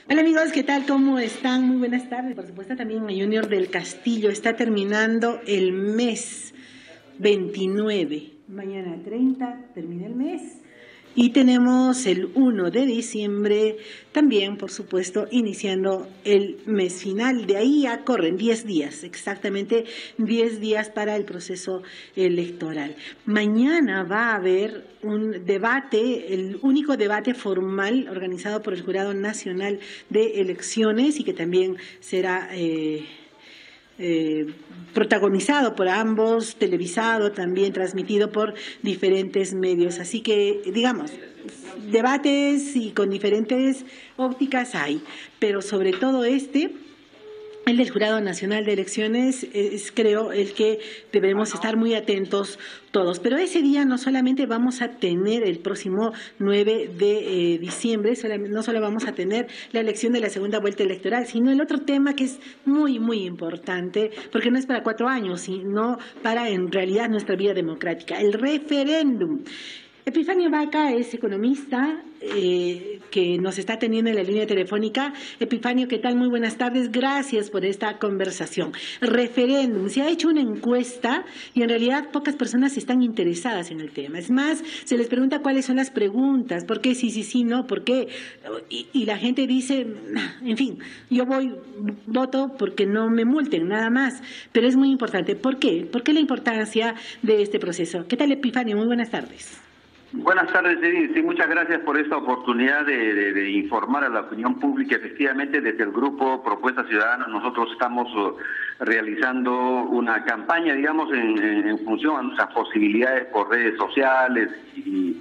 Hola amigos, ¿qué tal? ¿Cómo están? Muy buenas tardes. Por supuesto también a Junior del Castillo. Está terminando el mes 29. Mañana 30 termina el mes. Y tenemos el 1 de diciembre también, por supuesto, iniciando el mes final. De ahí ya corren 10 días, exactamente 10 días para el proceso electoral. Mañana va a haber un debate, el único debate formal organizado por el Jurado Nacional de Elecciones y que también será protagonizado por ambos, televisado también, transmitido por diferentes medios. Así que, digamos, debates y con diferentes ópticas hay, pero sobre todo el del Jurado Nacional de Elecciones es, creo, el que debemos estar muy atentos todos. Pero ese día no solamente vamos a tener el próximo 9 de diciembre, no solo vamos a tener la elección de la segunda vuelta electoral, sino el otro tema que es muy, muy importante, porque no es para 4 años, sino para, en realidad, nuestra vida democrática, el referéndum. Epifanio Vaca es economista que nos está teniendo en la línea telefónica. Epifanio, ¿qué tal? Muy buenas tardes. Gracias por esta conversación. Referéndum. Se ha hecho una encuesta y en realidad pocas personas están interesadas en el tema. Es más, se les pregunta cuáles son las preguntas, por qué sí, sí, sí, no, por qué. Y la gente dice, en fin, yo voto porque no me multen, nada más. Pero es muy importante. ¿Por qué? ¿Por qué la importancia de este proceso? ¿Qué tal, Epifanio? Muy buenas tardes. Buenas tardes, Edith. Sí, muchas gracias por esta oportunidad de informar a la opinión pública. Efectivamente, desde el grupo Propuesta Ciudadana nosotros estamos realizando una campaña, digamos, en función a nuestras posibilidades por redes sociales y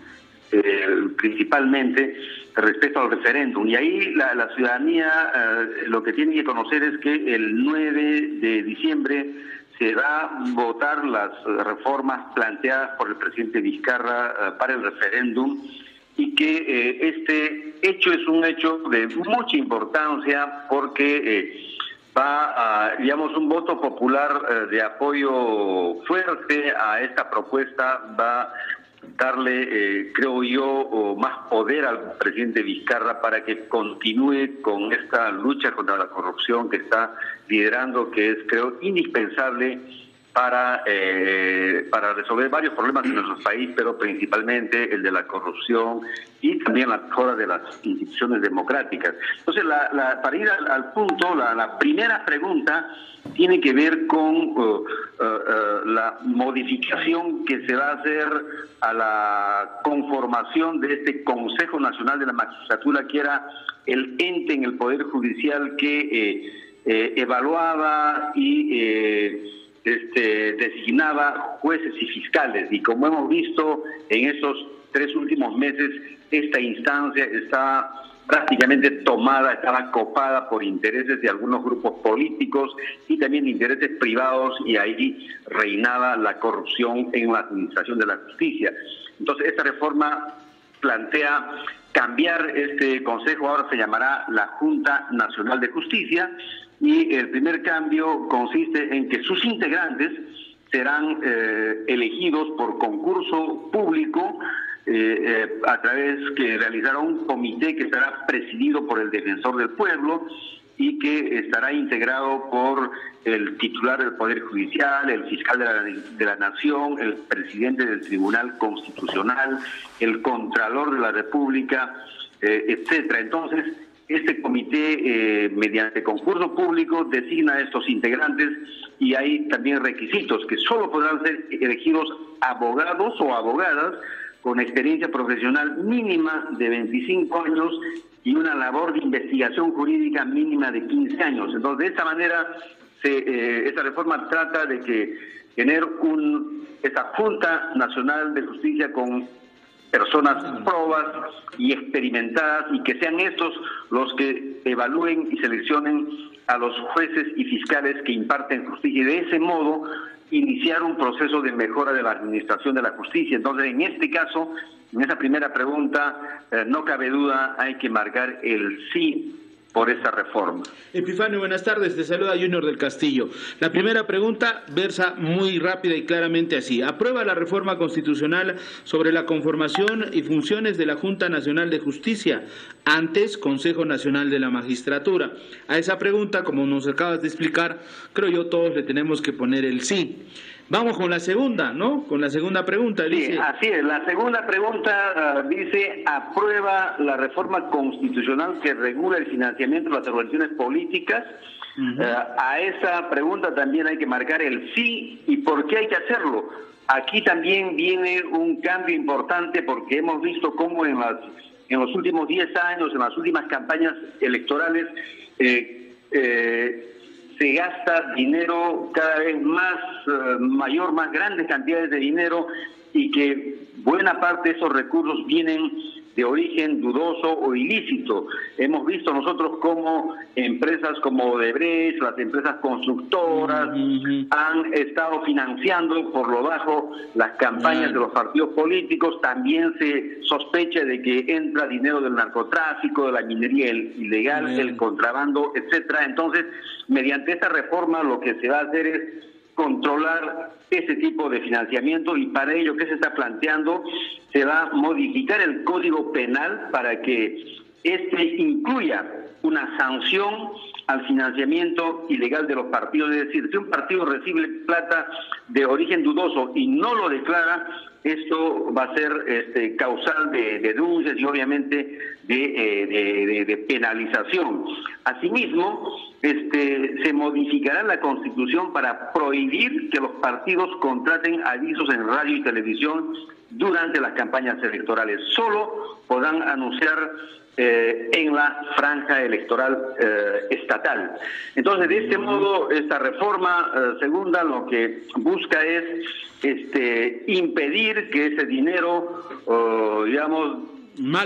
principalmente respecto al referéndum. Y ahí la ciudadanía lo que tiene que conocer es que el 9 de diciembre se va a votar las reformas planteadas por el presidente Vizcarra para el referéndum y que este hecho es un hecho de mucha importancia porque va a, digamos, un voto popular de apoyo fuerte a esta propuesta, va a darle, creo yo, más poder al presidente Vizcarra para que continúe con esta lucha contra la corrupción que está liderando, que es, creo, indispensable para resolver varios problemas en nuestro país, pero principalmente el de la corrupción y también la mejora de las instituciones democráticas. Entonces, para ir al punto, la primera pregunta tiene que ver con la modificación que se va a hacer a la conformación de este Consejo Nacional de la Magistratura, que era el ente en el Poder Judicial que evaluaba y designaba jueces y fiscales. Y como hemos visto en estos 3 últimos meses, esta instancia está prácticamente tomada, estaba copada por intereses de algunos grupos políticos y también intereses privados, y ahí reinaba la corrupción en la administración de la justicia. Entonces, esta reforma plantea cambiar este consejo, ahora se llamará la Junta Nacional de Justicia, y el primer cambio consiste en que sus integrantes serán elegidos por concurso público a través que realizará un comité que estará presidido por el defensor del pueblo y que estará integrado por el titular del Poder Judicial, el fiscal de la Nación, el presidente del Tribunal Constitucional, el Contralor de la República, etcétera. Entonces, este comité, mediante concurso público, designa a estos integrantes y hay también requisitos que solo podrán ser elegidos abogados o abogadas con experiencia profesional mínima de 25 años y una labor de investigación jurídica mínima de 15 años. Entonces, de esta manera, esta reforma trata de que tener esta Junta Nacional de Justicia con personas probas y experimentadas, y que sean estos los que evalúen y seleccionen a los jueces y fiscales que imparten justicia, y de ese modo iniciar un proceso de mejora de la administración de la justicia. Entonces, en este caso, en esa primera pregunta, no cabe duda, hay que marcar el sí por esa reforma. Epifanio, buenas tardes, te saluda Junior del Castillo. La primera pregunta versa muy rápida y claramente así. ¿Aprueba la reforma constitucional sobre la conformación y funciones de la Junta Nacional de Justicia, antes Consejo Nacional de la Magistratura? A esa pregunta, como nos acabas de explicar, creo yo todos le tenemos que poner el sí. Vamos con la segunda, ¿no? Con la segunda pregunta. Dice... Sí, así es. La segunda pregunta dice, ¿aprueba la reforma constitucional que regula el financiamiento de las organizaciones políticas? A esa pregunta también hay que marcar el sí. ¿Y por qué hay que hacerlo? Aquí también viene un cambio importante porque hemos visto cómo en los últimos 10 años, en las últimas campañas electorales, se gasta dinero cada vez más más grandes cantidades de dinero, y que buena parte de esos recursos vienen de origen dudoso o ilícito. Hemos visto nosotros cómo empresas como Odebrecht, las empresas constructoras, han estado financiando por lo bajo las campañas de los partidos políticos. También se sospecha de que entra dinero del narcotráfico, de la minería ilegal, el contrabando, etcétera. Entonces, mediante esta reforma lo que se va a hacer es controlar ese tipo de financiamiento, y para ello, ¿qué se está planteando? Se va a modificar el Código Penal para que este incluya una sanción al financiamiento ilegal de los partidos. Es decir, si un partido recibe plata de origen dudoso y no lo declara, esto va a ser causal de denuncias y obviamente de penalización. Asimismo, se modificará la Constitución para prohibir que los partidos contraten avisos en radio y televisión durante las campañas electorales. Solo podrán anunciar en la franja electoral estatal. Entonces, de este modo, esta reforma segunda lo que busca es impedir que ese dinero, mal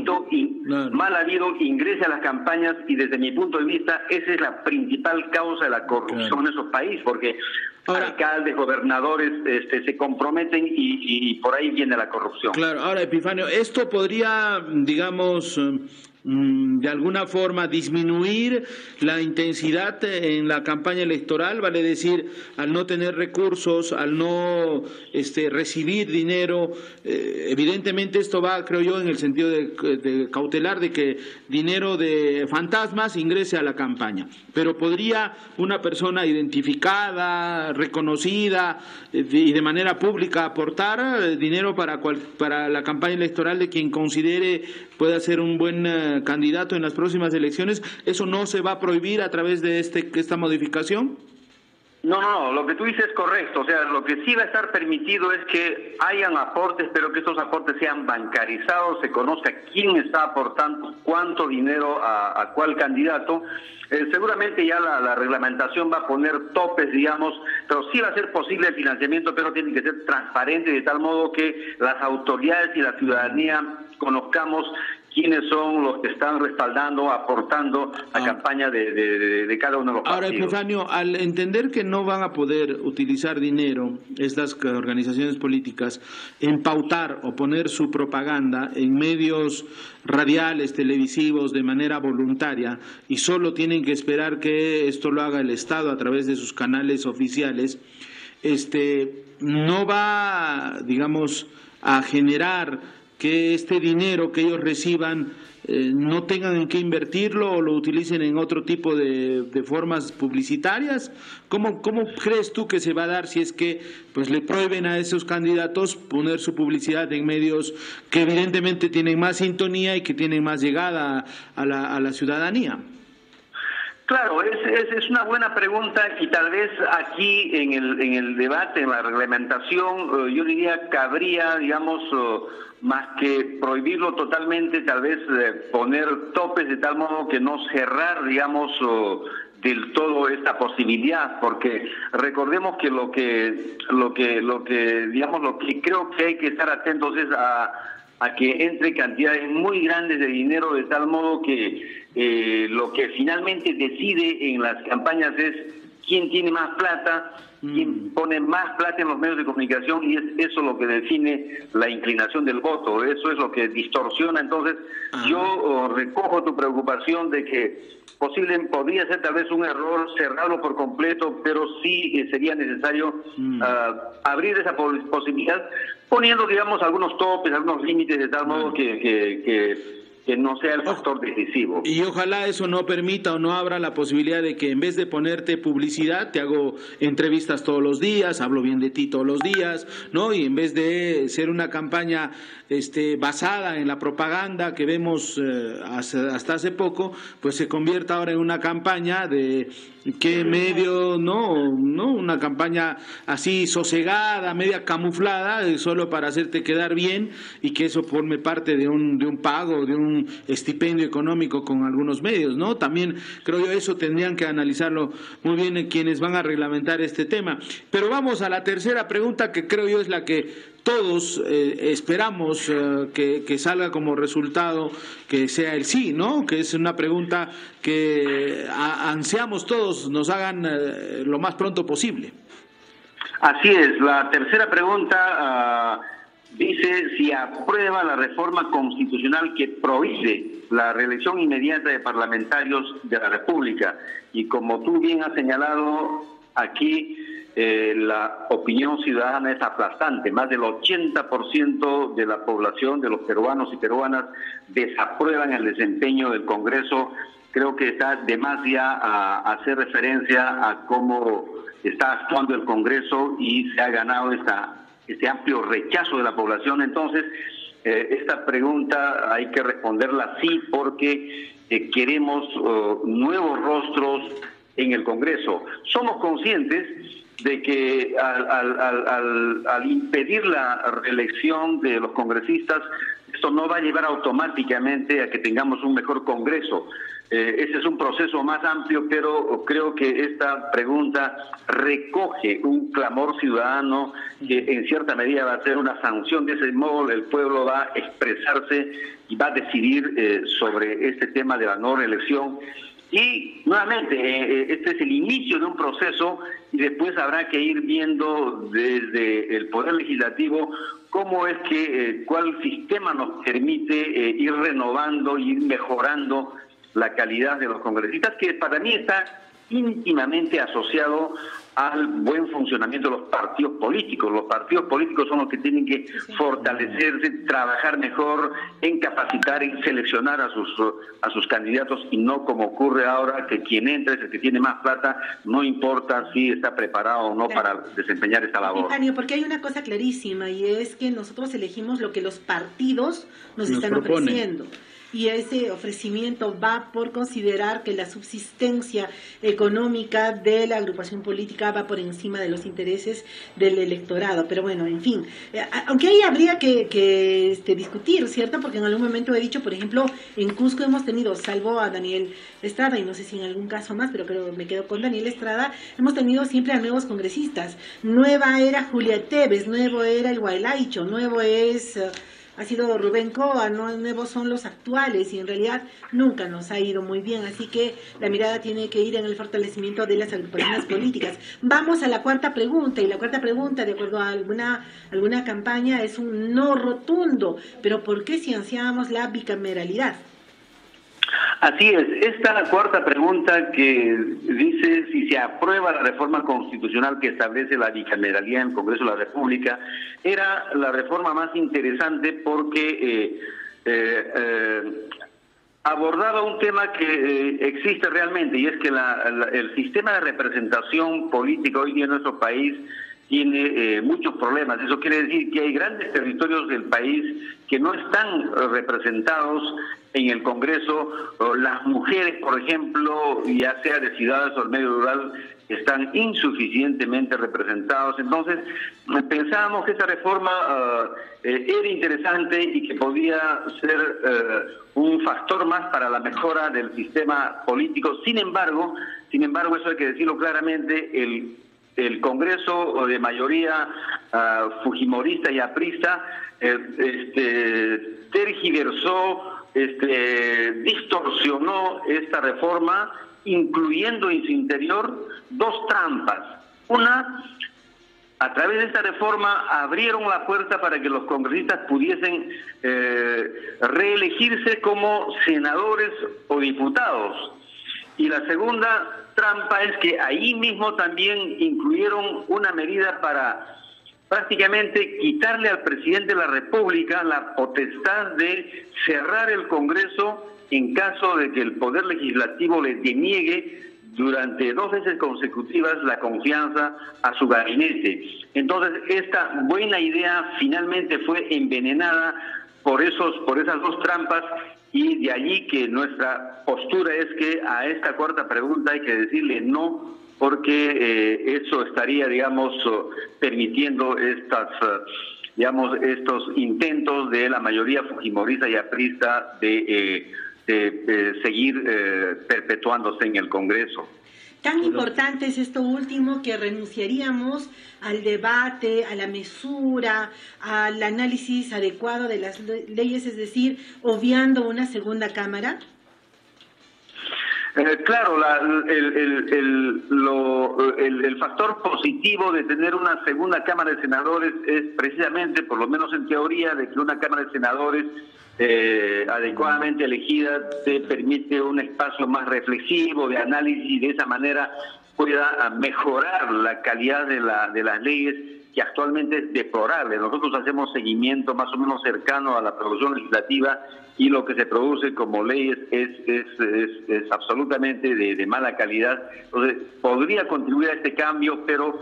habido ingrese a las campañas, y desde mi punto de vista esa es la principal causa de la corrupción en esos países, porque alcaldes, gobernadores se comprometen y por ahí viene la corrupción. Claro, ahora Epifanio, esto podría, digamos, de alguna forma disminuir la intensidad en la campaña electoral, vale decir, al no tener recursos, al no recibir dinero, evidentemente esto va, creo yo, en el sentido de cautelar de que dinero de fantasmas ingrese a la campaña, pero podría una persona identificada, reconocida y de manera pública aportar dinero para la campaña electoral de quien considere pueda ser un buen candidato en las próximas elecciones. ¿Eso no se va a prohibir a través de esta modificación? No, lo que tú dices es correcto. O sea, lo que sí va a estar permitido es que hayan aportes, pero que estos aportes sean bancarizados, se conozca quién está aportando cuánto dinero a cuál candidato. Seguramente ya la reglamentación va a poner topes, digamos, pero sí va a ser posible el financiamiento, pero tiene que ser transparente, de tal modo que las autoridades y la ciudadanía conozcamos quiénes son los que están respaldando, aportando la campaña de cada uno de los partidos. Ahora, Epifanio, al entender que no van a poder utilizar dinero estas organizaciones políticas en pautar o poner su propaganda en medios radiales, televisivos, de manera voluntaria, y solo tienen que esperar que esto lo haga el Estado a través de sus canales oficiales, no va, digamos, a generar que este dinero que ellos reciban no tengan en qué invertirlo o lo utilicen en otro tipo de formas publicitarias. ¿Cómo crees tú que se va a dar si es que pues le prohíben a esos candidatos poner su publicidad en medios que evidentemente tienen más sintonía y que tienen más llegada a la ciudadanía? Claro, es una buena pregunta, y tal vez aquí en el debate, en la reglamentación, yo diría cabría, digamos, más que prohibirlo totalmente, tal vez poner topes de tal modo que no cerrar, digamos, del todo esta posibilidad, porque recordemos que lo que creo que hay que estar atentos es a que entre cantidades muy grandes de dinero, de tal modo que lo que finalmente decide en las campañas es quién tiene más plata, quién pone más plata en los medios de comunicación, y es eso lo que define la inclinación del voto, eso es lo que distorsiona. Entonces, yo recojo tu preocupación de que podría ser tal vez un error cerrarlo por completo, pero sí sería necesario abrir esa posibilidad, poniendo, digamos, algunos topes, algunos límites, de tal modo que no sea el factor decisivo. Y ojalá eso no permita o no abra la posibilidad de que en vez de ponerte publicidad, te hago entrevistas todos los días, hablo bien de ti todos los días, ¿no? Y en vez de ser una campaña basada en la propaganda que vemos hasta hace poco, pues se convierta ahora en una campaña de qué medio, no, una campaña así sosegada, media camuflada, solo para hacerte quedar bien, y que eso forme parte de un pago, de un estipendio económico con algunos medios, ¿no? También creo yo eso tendrían que analizarlo muy bien quienes van a reglamentar este tema. Pero vamos a la tercera pregunta, que creo yo es la que todos esperamos que salga como resultado, que sea el sí, ¿no? Que es una pregunta que ansiamos todos nos hagan lo más pronto posible. Así es, la tercera pregunta dice si aprueba la reforma constitucional que prohíbe la reelección inmediata de parlamentarios de la República. Y como tú bien has señalado aquí, la opinión ciudadana es aplastante. Más del 80% de la población, de los peruanos y peruanas, desaprueban el desempeño del Congreso. Creo que está de más ya a hacer referencia a cómo está actuando el Congreso, y se ha ganado este amplio rechazo de la población. Entonces, esta pregunta hay que responderla sí, porque queremos nuevos rostros en el Congreso. Somos conscientes de que al impedir la reelección de los congresistas, esto no va a llevar automáticamente a que tengamos un mejor Congreso. Ese es un proceso más amplio, pero creo que esta pregunta recoge un clamor ciudadano que en cierta medida va a ser una sanción. De ese modo el pueblo va a expresarse y va a decidir sobre este tema de la no reelección. Y nuevamente, este es el inicio de un proceso, y después habrá que ir viendo desde el Poder Legislativo cómo es que, cuál sistema nos permite ir renovando, ir mejorando la calidad de los congresistas, que para mí está íntimamente asociado al buen funcionamiento de los partidos políticos. Los partidos políticos son los que tienen que fortalecerse, trabajar mejor en capacitar, en seleccionar a sus candidatos, y no como ocurre ahora, que quien entra es el que tiene más plata, no importa si está preparado o no para desempeñar esta labor. Porque hay una cosa clarísima, y es que nosotros elegimos lo que los partidos nos están ofreciendo. Y ese ofrecimiento va por considerar que la subsistencia económica de la agrupación política va por encima de los intereses del electorado. Pero bueno, en fin, aunque ahí habría que discutir, ¿cierto? Porque en algún momento he dicho, por ejemplo, en Cusco hemos tenido, salvo a Daniel Estrada, y no sé si en algún caso más, pero creo que me quedo con Daniel Estrada, hemos tenido siempre a nuevos congresistas. Nueva era Julia Tevez, nuevo era el Huaylaicho, nuevo ha sido Rubén Coa, nuevos son los actuales, y en realidad nunca nos ha ido muy bien, así que la mirada tiene que ir en el fortalecimiento de las agrupaciones políticas. Vamos a la cuarta pregunta, y la cuarta pregunta, de acuerdo a alguna campaña, es un no rotundo. Pero ¿por qué si ansiábamos la bicameralidad? Así es, esta cuarta pregunta que dice si se aprueba la reforma constitucional que establece la bicameralidad en el Congreso de la República, era la reforma más interesante porque abordaba un tema que existe realmente, y es que el sistema de representación política hoy día en nuestro país tiene muchos problemas. Eso quiere decir que hay grandes territorios del país que no están representados en el Congreso. Las mujeres, por ejemplo, ya sea de ciudades o del medio rural, están insuficientemente representados. Entonces, pensábamos que esta reforma era interesante y que podía ser un factor más para la mejora del sistema político. Sin embargo, eso hay que decirlo claramente, el Congreso de mayoría fujimorista y aprista tergiversó distorsionó esta reforma, incluyendo en su interior dos trampas. Una, a través de esta reforma abrieron la puerta para que los congresistas pudiesen reelegirse como senadores o diputados. Y la segunda trampa es que ahí mismo también incluyeron una medida para prácticamente quitarle al presidente de la República la potestad de cerrar el Congreso en caso de que el Poder Legislativo le deniegue durante 2 veces consecutivas la confianza a su gabinete. Entonces, esta buena idea finalmente fue envenenada por esas dos trampas, y de allí que nuestra postura es que a esta cuarta pregunta hay que decirle no, porque eso estaría, digamos, permitiendo estos intentos de la mayoría fujimorista y aprista de seguir perpetuándose en el Congreso. Tan importante es esto último que renunciaríamos al debate, a la mesura, al análisis adecuado de las leyes, es decir, obviando una segunda cámara. Claro, el factor positivo de tener una segunda Cámara de Senadores es precisamente, por lo menos en teoría, de que una Cámara de Senadores adecuadamente elegida te permite un espacio más reflexivo, de análisis, y de esa manera pueda mejorar la calidad de las leyes, que actualmente es deplorable. Nosotros hacemos seguimiento más o menos cercano a la producción legislativa, y lo que se produce como leyes es absolutamente de mala calidad. Entonces, podría contribuir a este cambio, pero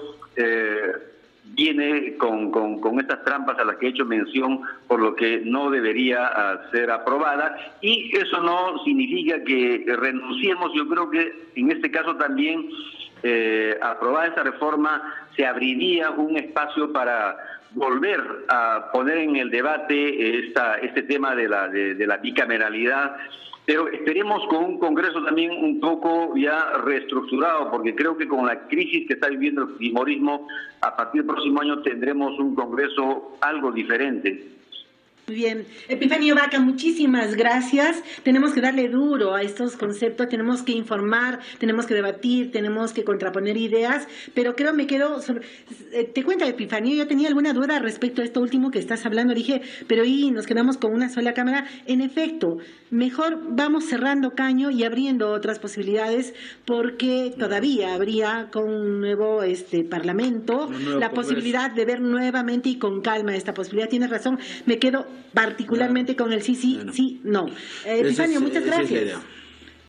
viene con estas trampas a las que he hecho mención, por lo que no debería ser aprobada, y eso no significa que renunciemos. Yo creo que en este caso también, aprobada esta reforma, se abriría un espacio para volver a poner en el debate este tema de la bicameralidad, pero esperemos con un Congreso también un poco ya reestructurado, porque creo que con la crisis que está viviendo el fujimorismo, a partir del próximo año tendremos un Congreso algo diferente. Muy bien. Epifanio Vaca, muchísimas gracias. Tenemos que darle duro a estos conceptos, tenemos que informar, tenemos que debatir, tenemos que contraponer ideas, pero creo me quedo... Te cuento, Epifanio, yo tenía alguna duda respecto a esto último que estás hablando. Dije, pero ¿y nos quedamos con una sola cámara? En efecto, mejor vamos cerrando caño y abriendo otras posibilidades, porque todavía habría con un nuevo Parlamento la posibilidad de ver nuevamente y con calma esta posibilidad. Tienes razón, me quedo particularmente con el sí, no. Epifanio, muchas gracias.